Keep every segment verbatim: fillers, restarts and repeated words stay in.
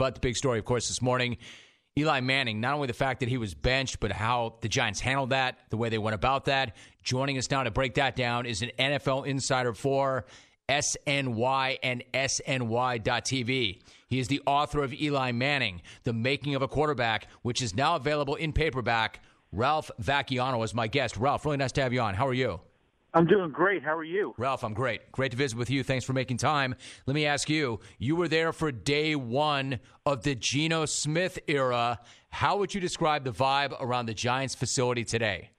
But the big story, of course, this morning, Eli Manning, not only the fact that he was benched, but how the Giants handled that, the way they went about that. Joining us now to break that down is an N F L insider for S N Y and S N Y dot T V. He is the author of Eli Manning, The Making of a Quarterback, which is now available in paperback. Ralph Vacchiano is my guest. Ralph, really nice to have you on. How are you? I'm doing great. How are you? Ralph, I'm great. Great to visit with you. Thanks for making time. Let me ask you, you were there for day one of the Geno Smith era. How would you describe the vibe around the Giants facility today?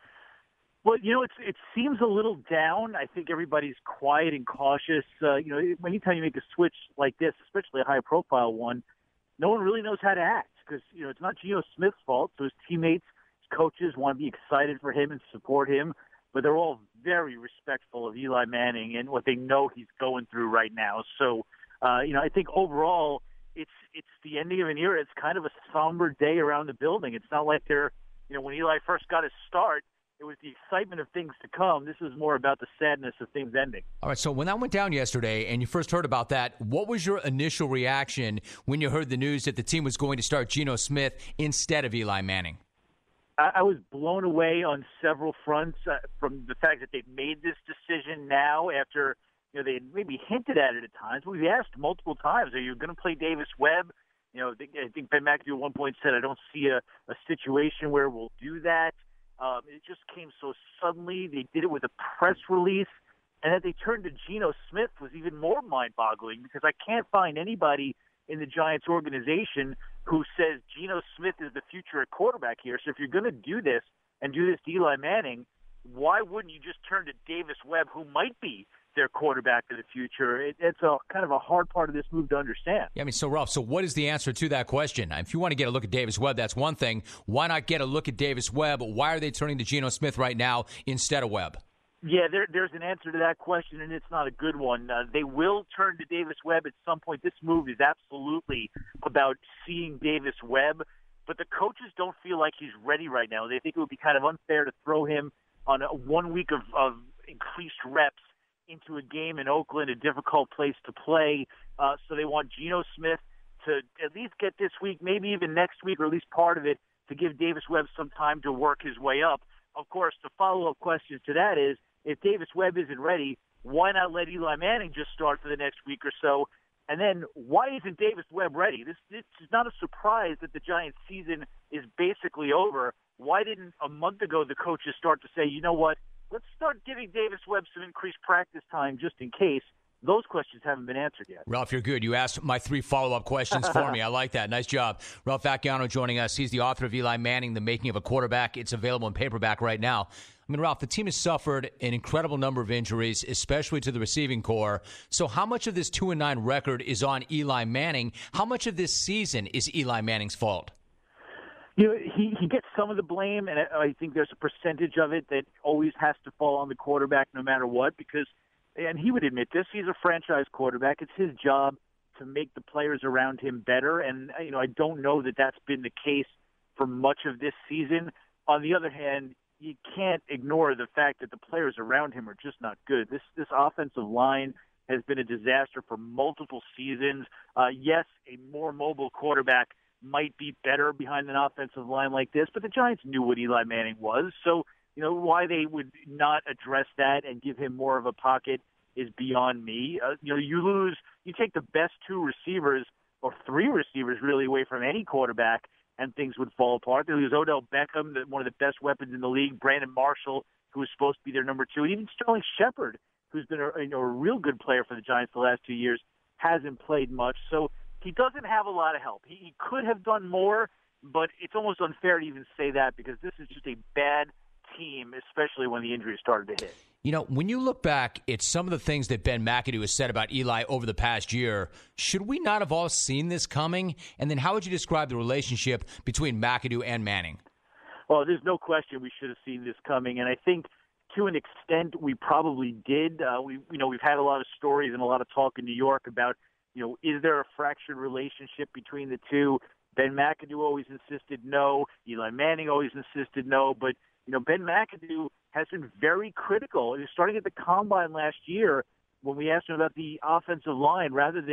Well, you know, it's, it seems a little down. I think everybody's quiet and cautious. Uh, you know, anytime you make a switch like this, especially a high-profile one, no one really knows how to act because, you know, it's not Geno Smith's fault. So his teammates, his coaches want to be excited for him and support him, but they're all very respectful of Eli Manning and what they know he's going through right now. So, uh, you know, I think overall it's it's the ending of an era. It's kind of a somber day around the building. It's not like they're, you know, when Eli first got his start, it was the excitement of things to come. This is more about the sadness of things ending. All right, so when that went down yesterday and you first heard about that, what was your initial reaction when you heard the news that the team was going to start Geno Smith instead of Eli Manning? I, I was blown away on several fronts uh, from the fact that they've made this decision now after, you know, they had maybe hinted at it at times. We've asked multiple times, are you going to play Davis Webb? You know, I think Ben McAdoo at one point said, I don't see a, a situation where we'll do that. Um, it just came so suddenly. They did it with a press release. And that they turned to Geno Smith was even more mind-boggling because I can't find anybody in the Giants organization who says Geno Smith is the future at quarterback here. So if you're going to do this and do this to Eli Manning, why wouldn't you just turn to Davis Webb, who might be their quarterback of the future? It, it's a kind of a hard part of this move to understand. Yeah, I mean, so Ralph, so what is the answer to that question? If you want to get a look at Davis Webb, that's one thing. Why not get a look at Davis Webb? Why are they turning to Geno Smith right now instead of Webb? Yeah, there, there's an answer to that question, and it's not a good one. Uh, they will turn to Davis Webb at some point. This move is absolutely about seeing Davis Webb, but the coaches don't feel like he's ready right now. They think it would be kind of unfair to throw him on a one week of, of increased reps into a game in Oakland, a difficult place to play. Uh, so they want Geno Smith to at least get this week, maybe even next week, or at least part of it, to give Davis Webb some time to work his way up. Of course, the follow-up question to that is, if Davis Webb isn't ready, why not let Eli Manning just start for the next week or so? And then why isn't Davis Webb ready? This, this is not a surprise that the Giants' season is basically over. Why didn't a month ago the coaches start to say, you know what, let's start giving Davis Webb some increased practice time just in case? Those questions haven't been answered yet. Ralph, you're good. You asked my three follow-up questions for me. I like that. Nice job. Ralph Vacchiano joining us. He's the author of Eli Manning, The Making of a Quarterback. It's available in paperback right now. I mean, Ralph, the team has suffered an incredible number of injuries, especially to the receiving core. So how much of this two and nine record is on Eli Manning? How much of this season is Eli Manning's fault? You know, he, he gets some of the blame, and I think there's a percentage of it that always has to fall on the quarterback no matter what, because, and he would admit this, he's a franchise quarterback. It's his job to make the players around him better, and, you know, I don't know that that's been the case for much of this season. On the other hand, you can't ignore the fact that the players around him are just not good. This this offensive line has been a disaster for multiple seasons. Uh, yes, a more mobile quarterback might be better behind an offensive line like this, but the Giants knew what Eli Manning was. So, you know, why they would not address that and give him more of a pocket is beyond me. Uh, you know, you lose, you take the best two receivers or three receivers really away from any quarterback, and things would fall apart. They lose Odell Beckham, one of the best weapons in the league, Brandon Marshall, who was supposed to be their number two, and even Sterling Shepard, who's been a, you know, a real good player for the Giants the last two years, hasn't played much. So he doesn't have a lot of help. He, he could have done more, but it's almost unfair to even say that because this is just a bad team, especially when the injuries started to hit. You know, when you look back at some of the things that Ben McAdoo has said about Eli over the past year, should we not have all seen this coming? And then how would you describe the relationship between McAdoo and Manning? Well, there's no question we should have seen this coming, and I think to an extent we probably did. Uh, we, you know, we've had a lot of stories and a lot of talk in New York about, you know, is there a fractured relationship between the two? Ben McAdoo always insisted no. Eli Manning always insisted no. But, you know, Ben McAdoo has been very critical. Starting at the Combine last year, when we asked him about the offensive line, rather than,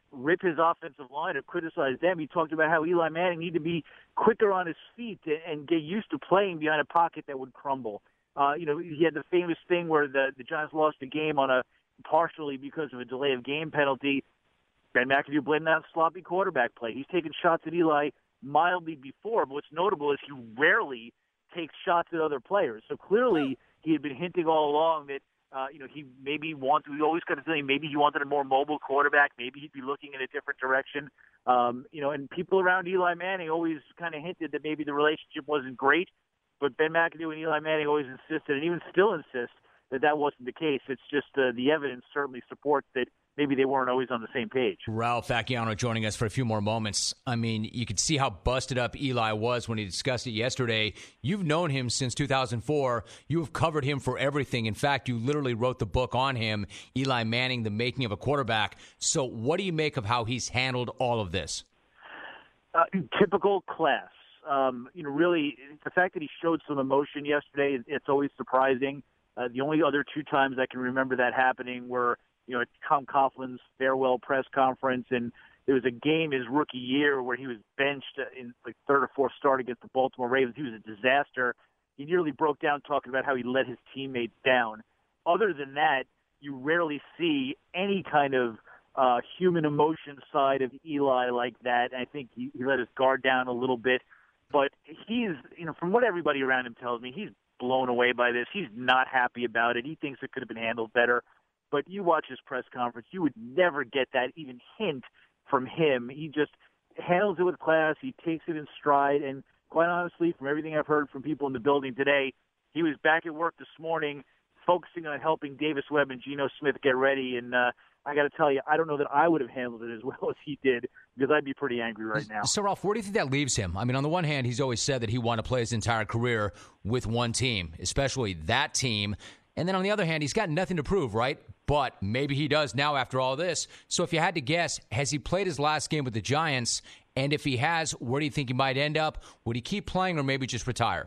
rip his offensive line or criticize them. He talked about how Eli Manning needed to be quicker on his feet and get used to playing behind a pocket that would crumble. Uh, you know, he had the famous thing where the, the Giants lost the game on a partially because of a delay of game penalty. Ben McAdoo blamed that on sloppy quarterback play. He's taken shots at Eli mildly before, but what's notable is he rarely takes shots at other players. So clearly he had been hinting all along that Uh, you know, he maybe wanted, we always got to say maybe he wanted a more mobile quarterback. Maybe he'd be looking in a different direction. Um, you know, and people around Eli Manning always kind of hinted that maybe the relationship wasn't great, but Ben McAdoo and Eli Manning always insisted, and even still insist, that that wasn't the case. It's just uh, the evidence certainly supports that maybe they weren't always on the same page. Ralph Facciano joining us for a few more moments. I mean, you could see how busted up Eli was when he discussed it yesterday. You've known him since two thousand four. You have covered him for everything. In fact, you literally wrote the book on him, Eli Manning, The Making of a Quarterback. So what do you make of how he's handled all of this? Uh, typical class. Um, you know, really, the fact that he showed some emotion yesterday, it's always surprising. Uh, the only other two times I can remember that happening were, you know, at Tom Coughlin's farewell press conference, and there was a game his rookie year where he was benched in like third or fourth start against the Baltimore Ravens. He was a disaster. He nearly broke down talking about how he let his teammates down. Other than that, you rarely see any kind of uh, human emotion side of Eli like that. I think he, he let his guard down a little bit. But he's, you know, from what everybody around him tells me, he's blown away by this. He's not happy about it. He thinks it could have been handled better. But you watch his press conference, you would never get that even hint from him. He just handles it with class. He takes it in stride. And quite honestly, from everything I've heard from people in the building today, he was back at work this morning focusing on helping Davis Webb and Geno Smith get ready. And uh, I got to tell you, I don't know that I would have handled it as well as he did, because I'd be pretty angry right now. So, Ralph, where do you think that leaves him? I mean, on the one hand, he's always said that he wanted to play his entire career with one team, especially that team. And then on the other hand, he's got nothing to prove, right? But maybe he does now after all this. So if you had to guess, has he played his last game with the Giants? And if he has, where do you think he might end up? Would he keep playing or maybe just retire?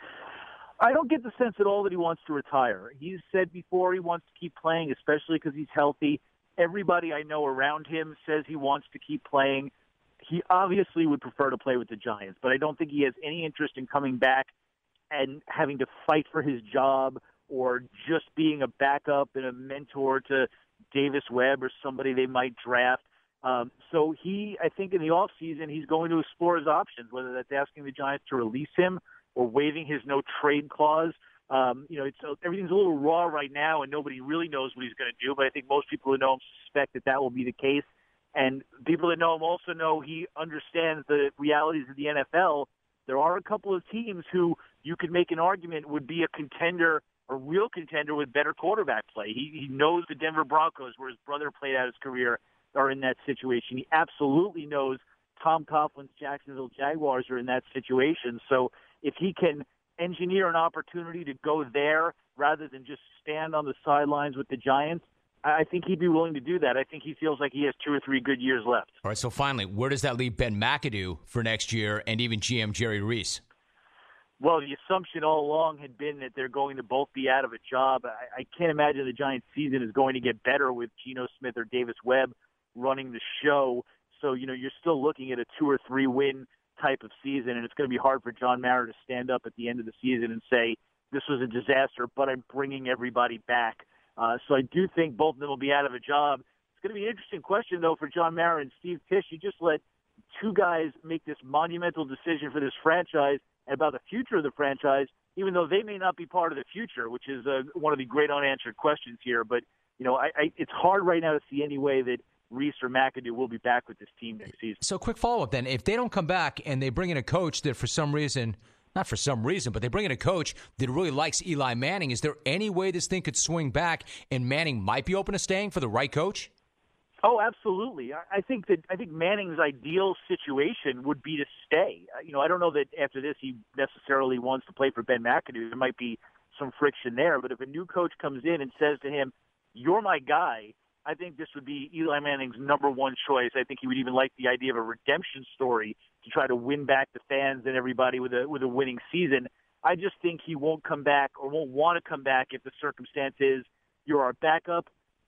I don't get the sense at all that he wants to retire. He's said before he wants to keep playing, especially because he's healthy. Everybody I know around him says he wants to keep playing. He obviously would prefer to play with the Giants, but I don't think he has any interest in coming back and having to fight for his job or just being a backup and a mentor to Davis Webb or somebody they might draft. Um, so he, I think in the offseason, he's going to explore his options, whether that's asking the Giants to release him or waiving his no-trade clause. Um, you know, it's, everything's a little raw right now, and nobody really knows what he's going to do, but I think most people who know him suspect that that will be the case. And people that know him also know he understands the realities of the N F L. There are a couple of teams who you could make an argument would be a contender, a real contender with better quarterback play. He, he knows the Denver Broncos, where his brother played out his career, are in that situation. He absolutely knows Tom Coughlin's Jacksonville Jaguars are in that situation. So if he can engineer an opportunity to go there rather than just stand on the sidelines with the Giants, I think he'd be willing to do that. I think he feels like he has two or three good years left. All right, so finally, where does that leave Ben McAdoo for next year and even G M Jerry Reese? Well, the assumption all along had been that they're going to both be out of a job. I, I can't imagine the Giants' season is going to get better with Geno Smith or Davis Webb running the show. So, you know, you're still looking at a two or three win type of season, and it's going to be hard for John Mara to stand up at the end of the season and say, this was a disaster, but I'm bringing everybody back. Uh, so I do think both of them will be out of a job. It's going to be an interesting question, though, for John Mara and Steve Tisch. You just let two guys make this monumental decision for this franchise and about the future of the franchise, even though they may not be part of the future, which is uh, one of the great unanswered questions here. But, you know, I, I, it's hard right now to see any way that Reese or McAdoo will be back with this team next season. So quick follow-up then. If they don't come back and they bring in a coach that for some reason – not for some reason, but they bring in a coach that really likes Eli Manning. Is there any way this thing could swing back and Manning might be open to staying for the right coach? Oh, absolutely. I think that I think Manning's ideal situation would be to stay. You know, I don't know that after this he necessarily wants to play for Ben McAdoo. There might be some friction there, but if a new coach comes in and says to him, "You're my guy," I think this would be Eli Manning's number one choice. I think he would even like the idea of a redemption story to try to win back the fans and everybody with a with a winning season. I just think he won't come back or won't want to come back if the circumstance is you're our backup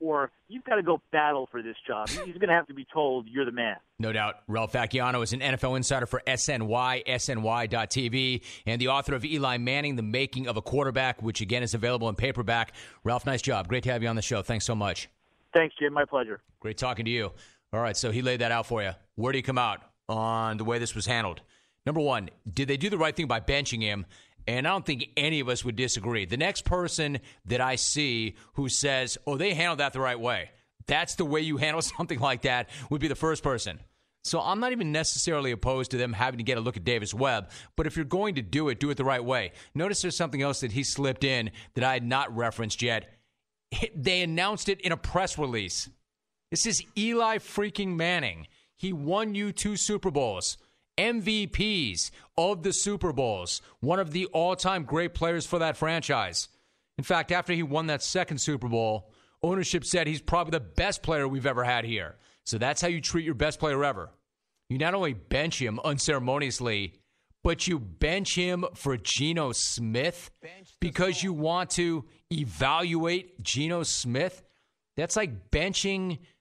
or you've got to go battle for this job. He's going to have to be told you're the man. No doubt. Ralph Vacchiano is an N F L insider for S N Y, S N Y dot T V, and the author of Eli Manning, The Making of a Quarterback, which, again, is available in paperback. Ralph, nice job. Great to have you on the show. Thanks so much. Thanks, Jim. My pleasure. Great talking to you. All right, so he laid that out for you. Where do you come out on the way this was handled? Number one, did they do the right thing by benching him? And I don't think any of us would disagree. The next person that I see who says, oh, they handled that the right way, that's the way you handle something like that, would be the first person. So I'm not even necessarily opposed to them having to get a look at Davis Webb, but if you're going to do it, do it the right way. Notice there's something else that he slipped in that I had not referenced yet. They announced it in a press release. This is Eli freaking Manning. He won you two Super Bowls. M V Ps of the Super Bowls, one of the all-time great players for that franchise. In fact, after he won that second Super Bowl, ownership said he's probably the best player we've ever had here. So that's how you treat your best player ever. You not only bench him unceremoniously, but you bench him for Geno Smith because you want to evaluate Geno Smith. That's like benching